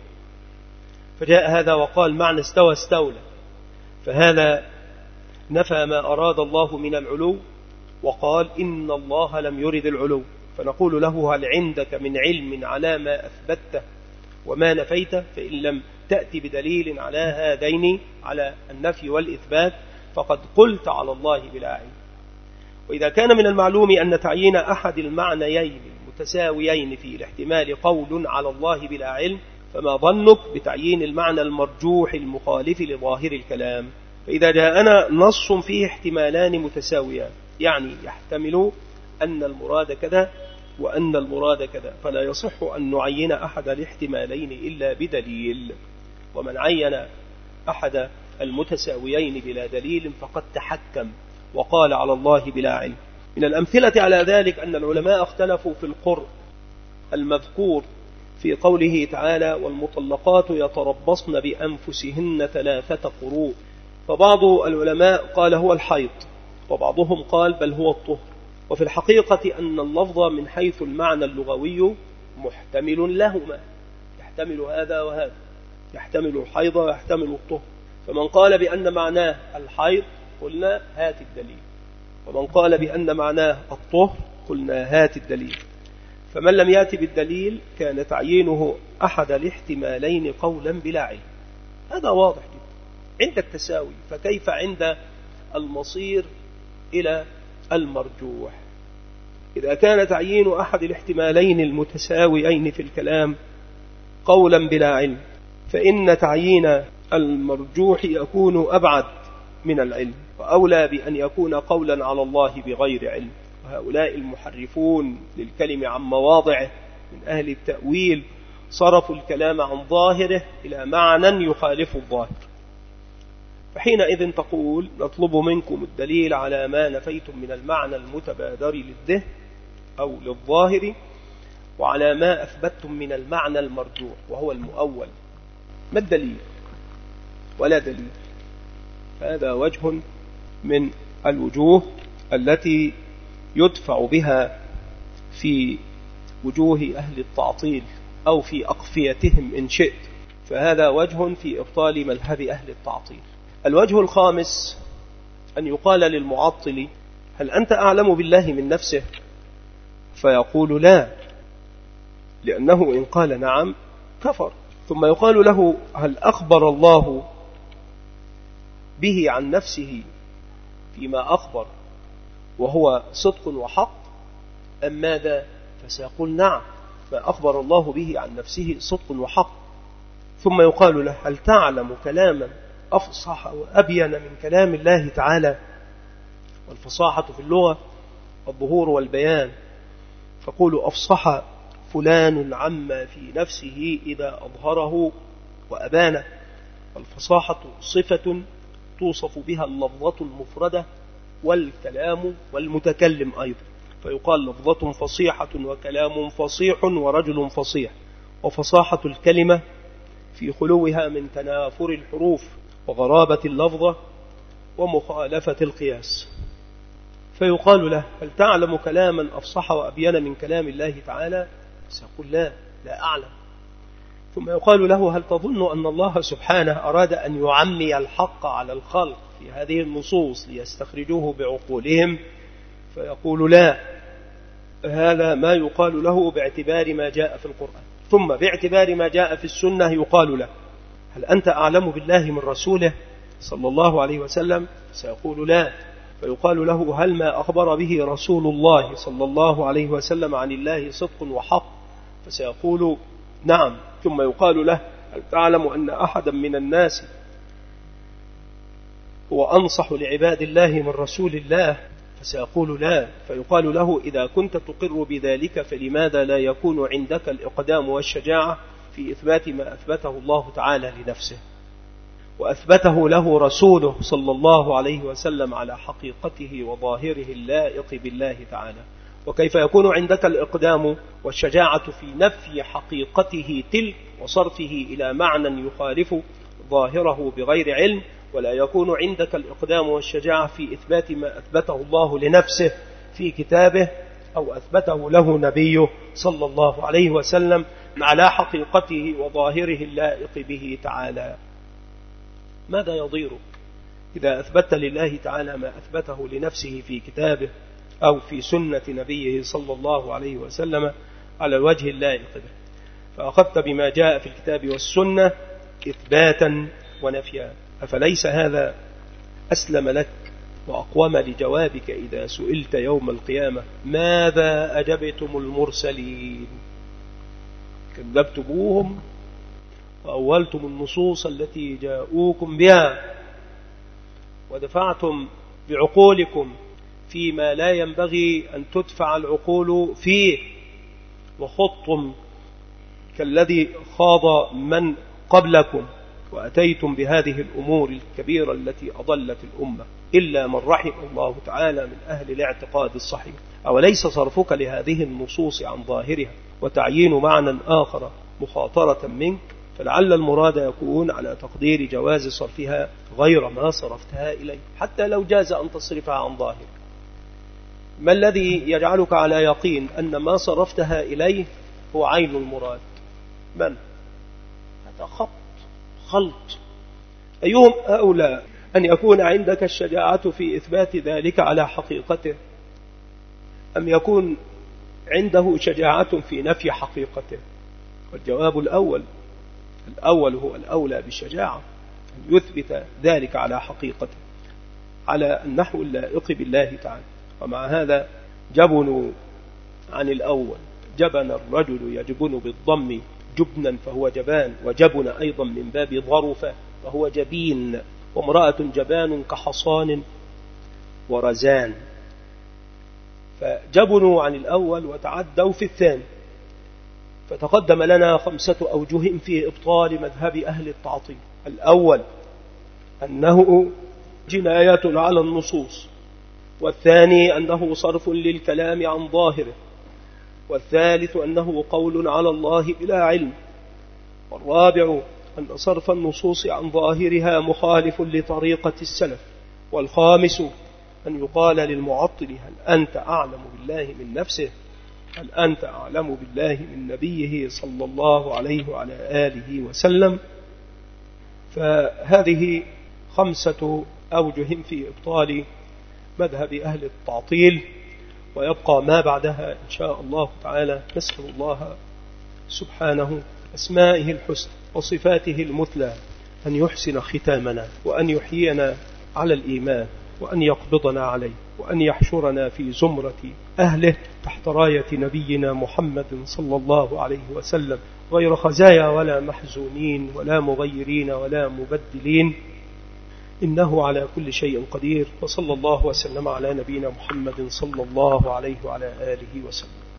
فجاء هذا وقال معنى استوى استولى، فهذا نفى ما أراد الله من العلو، وقال إن الله لم يرد العلو. فنقول له: هل عندك من علم على ما أثبته وما نفيته؟ فإن لم تأتي بدليل على هذين، على النفي والإثبات، فقد قلت على الله بلا علم. وإذا كان من المعلوم أن تعيين أحد المعنيين المتساويين في الاحتمال قول على الله بلا علم، فما ظنك بتعيين المعنى المرجوح المخالف لظاهر الكلام؟ فإذا جاءنا نص فيه احتمالان متساويان، يعني يحتمل أن المراد كذا وأن المراد كذا، فلا يصح أن نعين أحد الاحتمالين إلا بدليل. ومن عين أحد المتساويين بلا دليل فقد تحكم وقال على الله بلا علم. من الأمثلة على ذلك أن العلماء اختلفوا في القرء المذكور في قوله تعالى والمطلقات يتربصن بأنفسهن 3 قروء. فبعض العلماء قال هو الحيض، وبعضهم قال بل هو الطهر. وفي الحقيقة أن اللفظ من حيث المعنى اللغوي محتمل لهما، يحتمل هذا وهذا، يحتمل الحيض ويحتمل الطهر. فمن قال بأن معناه الحيض قلنا هات الدليل، ومن قال بأن معناه الطهر قلنا هات الدليل. فمن لم يأتي بالدليل كان تعيينه أحد الاحتمالين قولا بلا علم. هذا واضح جدا عند التساوي، فكيف عند المصير إلى المرجوح؟ إذا كان تعيين أحد الاحتمالين المتساويين في الكلام قولا بلا علم، فإن تعيين المرجوح يكون أبعد من العلم، وأولى بأن يكون قولا على الله بغير علم. وهؤلاء المحرفون للكلم عن مواضعه من أهل التأويل صرفوا الكلام عن ظاهره إلى معنى يخالف الظاهر. فحينئذ تقول نطلب منكم الدليل على ما نفيتم من المعنى المتبادر للذهن أو للظاهر، وعلى ما أثبتتم من المعنى المرجوح وهو المؤول. ما الدليل؟ ولا دليل. هذا وجه من الوجوه التي يدفع بها في وجوه أهل التعطيل أو في أقفيتهم إن شئت، فهذا وجه في إبطال مذهب أهل التعطيل. الوجه الخامس أن يقال للمعطل هل أنت أعلم بالله من نفسه؟ فيقول لا، لأنه إن قال نعم كفر. ثم يقال له هل أخبر الله به عن نفسه فيما أخبر وهو صدق وحق أم ماذا؟ فسيقول نعم، ما أخبر الله به عن نفسه صدق وحق. ثم يقال له هل تعلم كلاما أفصح وأبين من كلام الله تعالى؟ والفصاحة في اللغة الظهور والبيان، فقول أفصح فلان عما في نفسه إذا أظهره وأبانه. والفصاحة صفة توصف بها اللفظة المفردة والكلام والمتكلم أيضا، فيقال لفظة فصيحة وكلام فصيح ورجل فصيح. وفصاحة الكلمة في خلوها من تنافر الحروف وغرابة اللفظة ومخالفة القياس. فيقال له هل تعلم كلاما أفصح وأبين من كلام الله تعالى؟ سيقول لا أعلم. ثم يقال له هل تظن أن الله سبحانه أراد أن يعمي الحق على الخلق في هذه النصوص ليستخرجوه بعقولهم؟ فيقول لا، هذا ما يقال له باعتبار ما جاء في القرآن. ثم باعتبار ما جاء في السنة يقال له هل أنت أعلم بالله من رسوله صلى الله عليه وسلم؟ سيقول لا. فيقال له هل ما أخبر به رسول الله صلى الله عليه وسلم عن الله صدق وحق؟ فسيقول نعم. ثم يقال له هل تعلم أن أحدا من الناس هو أنصح لعباد الله من رسول الله؟ فسيقول لا. فيقال له إذا كنت تقر بذلك فلماذا لا يكون عندك الإقدام والشجاعة في إثبات ما أثبته الله تعالى لنفسه وأثبته له رسوله صلى الله عليه وسلم على حقيقته وظاهره اللائق بالله تعالى؟ وكيف يكون عندك الإقدام والشجاعة في نفي حقيقته تلك وصرفه إلى معنى يخالف ظاهره بغير علم، ولا يكون عندك الإقدام والشجاعة في إثبات ما أثبته الله لنفسه في كتابه أو أثبته له نبيه صلى الله عليه وسلم على حقيقته وظاهره اللائق به تعالى؟ ماذا يضيرك إذا أثبت لله تعالى ما أثبته لنفسه في كتابه أو في سنة نبيه صلى الله عليه وسلم على الوجه اللائق به؟ فأخذت بما جاء في الكتاب والسنة إثباتا ونفيا. أفليس هذا أسلم لك وأقوم لجوابك إذا سئلت يوم القيامة ماذا أجبتم المرسلين؟ كذبتموهم وأولتم النصوص التي جاءوكم بها ودفعتم بعقولكم فيما لا ينبغي أن تدفع العقول فيه، وخضتم كالذي خاض من قبلكم، وأتيتم بهذه الأمور الكبيرة التي أضلت الأمة إلا من رحم الله تعالى من أهل الاعتقاد الصحيح. أوليس صرفك لهذه النصوص عن ظاهرها وتعيين معنى آخر مخاطرة منك، فلعل المراد يكون على تقدير جواز صرفها غير ما صرفتها إليه، حتى لو جاز أن تصرفها عن ظاهر. ما الذي يجعلك على يقين أن ما صرفتها إليه هو عين المراد؟ من؟ هذا خلط. أيهم أولى أن يكون عندك الشجاعة في إثبات ذلك على حقيقته، أم يكون عنده شجاعة في نفي حقيقته؟ والجواب الأول هو الأولى بالشجاعة، أن يثبت ذلك على حقيقته على النحو اللائق بالله تعالى. ومع هذا جبنوا عن الأول. جبن الرجل يجبن بالضم جبنا فهو جبان، وجبن أيضا من باب ظرف فهو جبين، وامرأة جبان كحصان ورزان. فجبنوا عن الأول وتعدوا في الثاني. فتقدم لنا 5 أوجه في إبطال مذهب أهل التعطيل. الأول أنه جناية على النصوص، والثاني أنه صرف للكلام عن ظاهره، والثالث أنه قول على الله بلا علم، والرابع أن صرف النصوص عن ظاهرها مخالف لطريقة السلف، والخامس أن يقال للمعطل هل أنت أعلم بالله من نفسه؟ هل أنت أعلم بالله من نبيه صلى الله عليه وعلى آله وسلم؟ فهذه 5 أوجه في إبطال مذهب أهل التعطيل، ويبقى ما بعدها إن شاء الله تعالى. نسأل الله سبحانه أسمائه الحسنى وصفاته المثلى أن يحسن ختامنا، وأن يحيينا على الإيمان، وأن يقبضنا عليه، وأن يحشرنا في زمرة أهله تحت راية نبينا محمد صلى الله عليه وسلم، غير خزايا ولا محزونين ولا مغيرين ولا مبدلين، إنه على كل شيء قدير. وصلى الله وسلم على نبينا محمد صلى الله عليه وعلى آله وسلم.